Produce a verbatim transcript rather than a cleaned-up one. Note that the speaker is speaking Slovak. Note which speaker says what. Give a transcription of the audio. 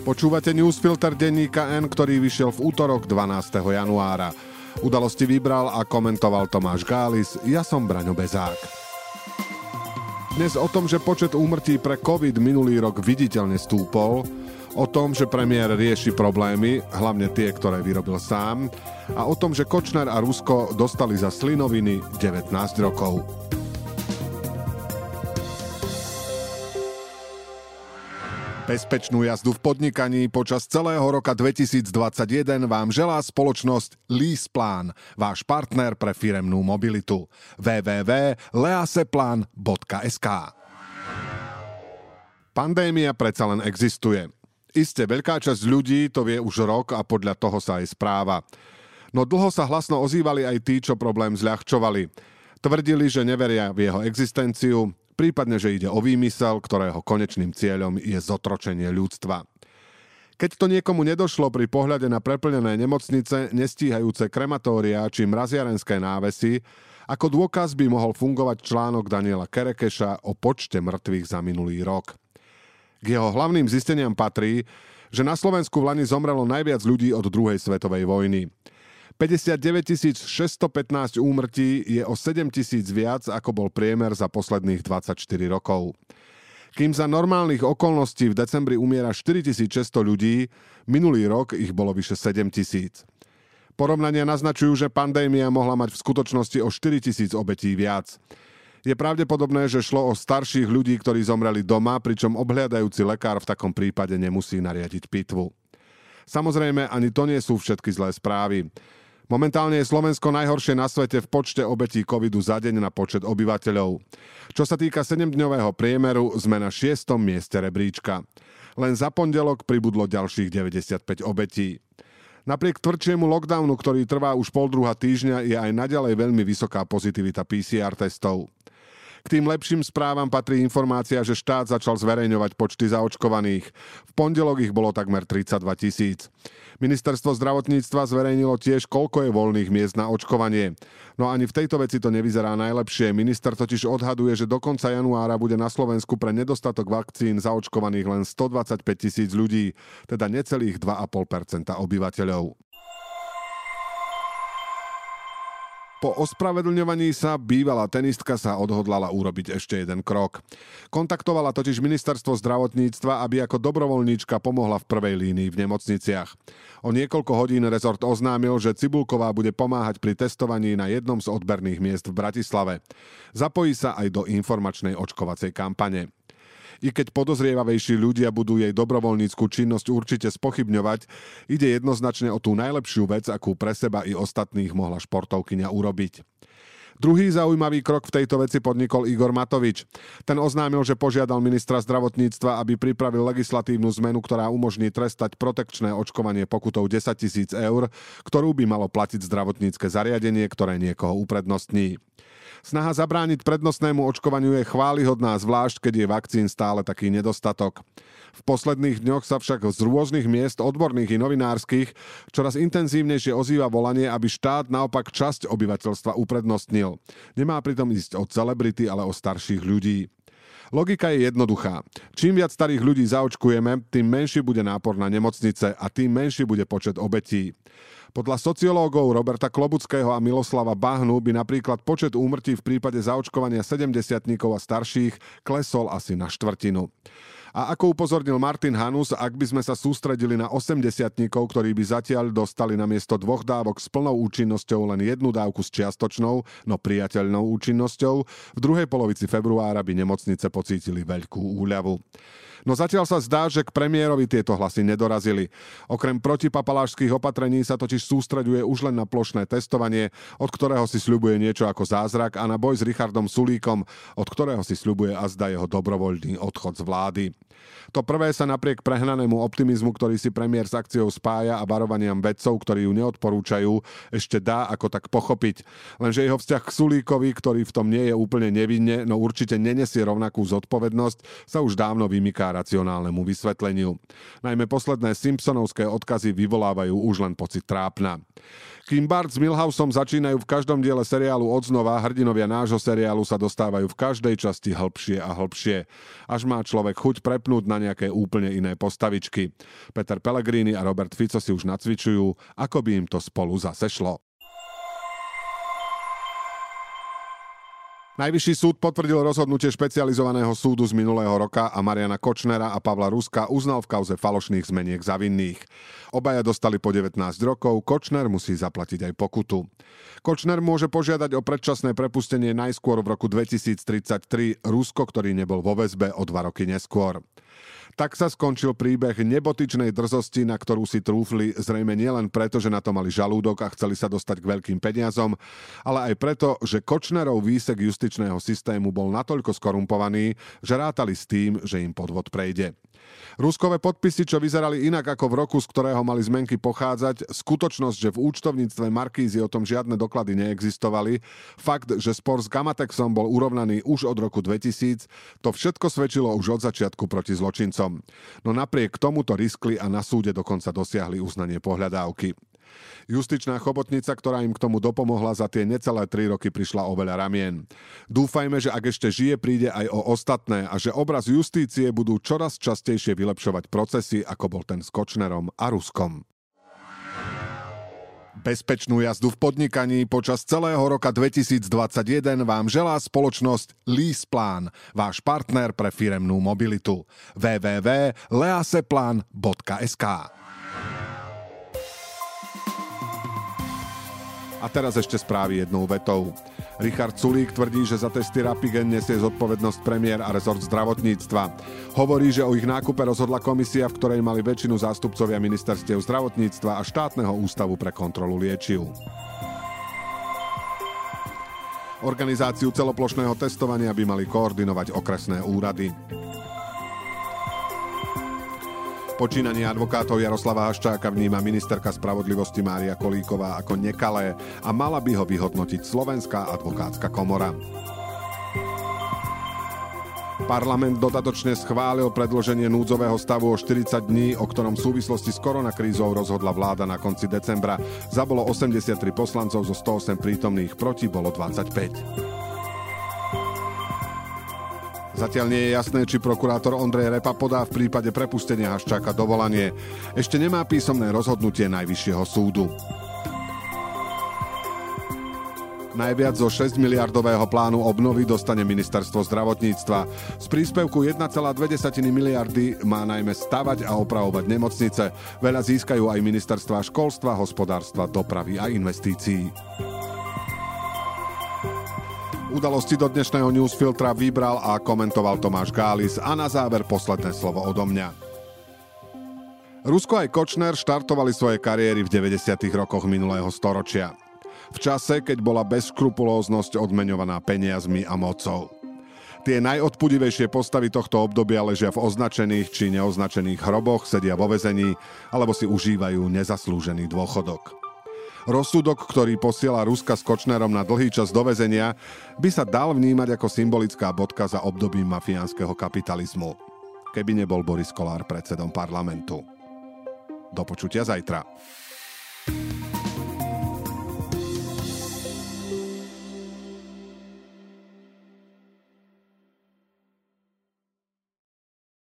Speaker 1: Počúvate newsfilter denníka N, ktorý vyšiel v útorok dvanásteho januára. Udalosti vybral a komentoval Tomáš Gális, ja som Braňo Bezák. Dnes o tom, že počet úmrtí pre COVID minulý rok viditeľne stúpol, o tom, že premiér rieši problémy, hlavne tie, ktoré vyrobil sám, a o tom, že Kočner a Rusko dostali za slinoviny devätnásť rokov. Bezpečnú jazdu v podnikaní počas celého roka dvetisícdvadsaťjeden vám želá spoločnosť LeasePlan, váš partner pre firemnú mobilitu. w w w bodka leaseplan bodka es ká Pandémia predsa len existuje. Isté, veľká časť ľudí to vie už rok a podľa toho sa aj správa. No dlho sa hlasno ozývali aj tí, čo problém zľahčovali. Tvrdili, že neveria v jeho existenciu, prípadne, že ide o výmysel, ktorého konečným cieľom je zotročenie ľudstva. Keď to niekomu nedošlo pri pohľade na preplnené nemocnice, nestíhajúce krematória či mraziarenské návesy, ako dôkaz by mohol fungovať článok Daniela Kerekeša o počte mŕtvych za minulý rok. K jeho hlavným zisteniam patrí, že na Slovensku v lani zomrelo najviac ľudí od druhej svetovej vojny. päťdesiatdeväťtisícšesťstopätnásť úmrtí je o sedem tisíc viac, ako bol priemer za posledných dvadsaťštyri rokov. Kým za normálnych okolností v decembri umiera štyritisícšesťsto ľudí, minulý rok ich bolo vyše sedem tisíc. Porovnania naznačujú, že pandémia mohla mať v skutočnosti o štyritisíc obetí viac. Je pravdepodobné, že šlo o starších ľudí, ktorí zomreli doma, pričom obhliadajúci lekár v takom prípade nemusí nariadiť pitvu. Samozrejme, ani to nie sú všetky zlé správy. Momentálne je Slovensko najhoršie na svete v počte obetí covidu za deň na počet obyvateľov. Čo sa týka sedemdňového priemeru, sme na šiestom mieste rebríčka. Len za pondelok pribudlo ďalších deväťdesiatpäť obetí. Napriek tvrdšiemu lockdownu, ktorý trvá už poldruha týždňa, je aj naďalej veľmi vysoká pozitivita pé cé er testov. K tým lepším správam patrí informácia, že štát začal zverejňovať počty zaočkovaných. V pondelok ich bolo takmer tridsaťdva tisíc. Ministerstvo zdravotníctva zverejnilo tiež, koľko je voľných miest na očkovanie. No ani v tejto veci to nevyzerá najlepšie. Minister totiž odhaduje, že do konca januára bude na Slovensku pre nedostatok vakcín zaočkovaných len stodvadsaťpäť tisíc ľudí, teda necelých dva a pol percenta obyvateľov. Po ospravedlňovaní sa bývalá tenistka sa odhodlala urobiť ešte jeden krok. Kontaktovala totiž ministerstvo zdravotníctva, aby ako dobrovoľníčka pomohla v prvej línii v nemocniciach. O niekoľko hodín rezort oznámil, že Cibulková bude pomáhať pri testovaní na jednom z odberných miest v Bratislave. Zapojí sa aj do informačnej očkovacej kampane. I keď podozrievavejší ľudia budú jej dobrovoľnícku činnosť určite spochybňovať, ide jednoznačne o tú najlepšiu vec, akú pre seba i ostatných mohla športovkyňa urobiť. Druhý zaujímavý krok v tejto veci podnikol Igor Matovič. Ten oznámil, že požiadal ministra zdravotníctva, aby pripravil legislatívnu zmenu, ktorá umožní trestať protekčné očkovanie pokutou desaťtisíc eur, ktorú by malo platiť zdravotnícke zariadenie, ktoré niekoho uprednostní. Snaha zabrániť prednostnému očkovaniu je chválihodná, zvlášť keď je vakcín stále taký nedostatok. V posledných dňoch sa však z rôznych miest odborných i novinárskych čoraz intenzívnejšie ozýva volanie, aby štát naopak časť obyvateľstva uprednostnil. Nemá pritom ísť o celebrity, ale o starších ľudí. Logika je jednoduchá. Čím viac starých ľudí zaočkujeme, tým menší bude nápor na nemocnice a tým menší bude počet obetí. Podľa sociológov Roberta Klobuckého a Miloslava Bahnu by napríklad počet úmrtí v prípade zaočkovania sedemdesiatnikov a starších klesol asi na štvrtinu. A ako upozornil Martin Hanus, ak by sme sa sústredili na osemdesiatnikov, ktorí by zatiaľ dostali namiesto dvoch dávok s plnou účinnosťou len jednu dávku s čiastočnou, no priateľnou účinnosťou, v druhej polovici februára by nemocnice pocítili veľkú úľavu. No zatiaľ sa zdá, že k premiérovi tieto hlasy nedorazili. Okrem protipapalášskych opatrení sa totiž sústreďuje už len na plošné testovanie, od ktorého si sľubuje niečo ako zázrak, a na boj s Richardom Sulíkom, od ktorého si sľubuje azda jeho dobrovoľný odchod z vlády. To prvé sa napriek prehnanému optimizmu, ktorý si premiér s akciou spája, a varovaniam vedcov, ktorí ju neodporúčajú, ešte dá ako tak pochopiť. Lenže jeho vzťah k Sulíkovi, ktorý v tom nie je úplne nevinne, no určite nenesie rovnakú zodpovednosť, sa už dávno vymyká vďaka racionálnemu vysvetleniu. Najmä posledné Simpsonovské odkazy vyvolávajú už len pocit trápna. Kým Bart s Milhouseom začínajú v každom diele seriálu odznova, hrdinovia nášho seriálu sa dostávajú v každej časti hlbšie a hlbšie. Až má človek chuť prepnúť na nejaké úplne iné postavičky. Peter Pellegrini a Robert Fico si už nacvičujú, ako by im to spolu zase šlo. Najvyšší súd potvrdil rozhodnutie špecializovaného súdu z minulého roka a Mariana Kočnera a Pavla Ruska uznal v kauze falošných zmeniek za vinných. Obaja dostali po devätnásť rokov, Kočner musí zaplatiť aj pokutu. Kočner môže požiadať o predčasné prepustenie najskôr v roku dvetisíctridsaťtri, Rusko, ktorý nebol vo väzbe, o dva roky neskôr. Tak sa skončil príbeh nebotičnej drzosti, na ktorú si trúfli zrejme nielen preto, že na to mali žalúdok a chceli sa dostať k veľkým peniazom, ale aj preto, že Kočnerov výsek justičného systému bol natoľko skorumpovaný, že rátali s tým, že im podvod prejde. Ruskové podpisy, čo vyzerali inak ako v roku, z ktorého mali zmenky pochádzať, skutočnosť, že v účtovníctve Markízy o tom žiadne doklady neexistovali, fakt, že spor s Gamatexom bol urovnaný už od roku dvetisíc, to všetko svedčilo už od začiatku proti zločincom. No napriek tomuto riskli a na súde dokonca dosiahli uznanie pohľadávky. Justičná chobotnica, ktorá im k tomu dopomohla, za tie necelé tri roky prišla o veľa ramien. Dúfajme, že ak ešte žije, príde aj o ostatné a že obraz justície budú čoraz častejšie vylepšovať procesy, ako bol ten s Kočnerom a Ruskom. Bezpečnú jazdu v podnikaní počas celého roka dvetisícdvadsaťjeden vám želá spoločnosť LeasePlan, váš partner pre firemnú mobilitu. w w w bodka leaseplan bodka es ká. A teraz ešte správy jednou vetou. Richard Sulík tvrdí, že za testy Rapigen nesie zodpovednosť premiér a rezort zdravotníctva. Hovorí, že o ich nákupe rozhodla komisia, v ktorej mali väčšinu zástupcovia ministerstiev zdravotníctva a štátneho ústavu pre kontrolu liečiv. Organizáciu celoplošného testovania by mali koordinovať okresné úrady. Počínanie advokátov Jaroslava Haščáka vníma ministerka spravodlivosti Mária Kolíková ako nekalé a mala by ho vyhodnotiť Slovenská advokátska komora. Parlament dodatočne schválil predĺženie núdzového stavu o štyridsať dní, o ktorom v súvislosti s koronakrízou rozhodla vláda na konci decembra. Za bolo osemdesiattri poslancov zo sto osem prítomných, proti bolo dvadsaťpäť. Zatiaľ nie je jasné, či prokurátor Ondrej Repa podá v prípade prepustenia Haščáka dovolanie. Ešte nemá písomné rozhodnutie Najvyššieho súdu. Najviac zo šesť miliardového plánu obnovy dostane ministerstvo zdravotníctva. Z príspevku jeden celá dve miliardy má najmä stavať a opravovať nemocnice. Veľa získajú aj ministerstva školstva, hospodárstva, dopravy a investícií. Udalosti do dnešného newsfiltra vybral a komentoval Tomáš Gális a na záver posledné slovo odo mňa. Rusko aj Kočner štartovali svoje kariéry v deväťdesiatych rokoch minulého storočia. V čase, keď bola bezškrupulóznosť odmeňovaná peniazmi a mocou. Tie najodpudivejšie postavy tohto obdobia ležia v označených či neoznačených hroboch, sedia vo väzení alebo si užívajú nezaslúžený dôchodok. Rozsudok, ktorý posiela Ruska s Kočnerom na dlhý čas do väzenia, by sa dal vnímať ako symbolická bodka za obdobím mafiánskeho kapitalizmu. Keby nebol Boris Kollár predsedom parlamentu. Do počutia zajtra.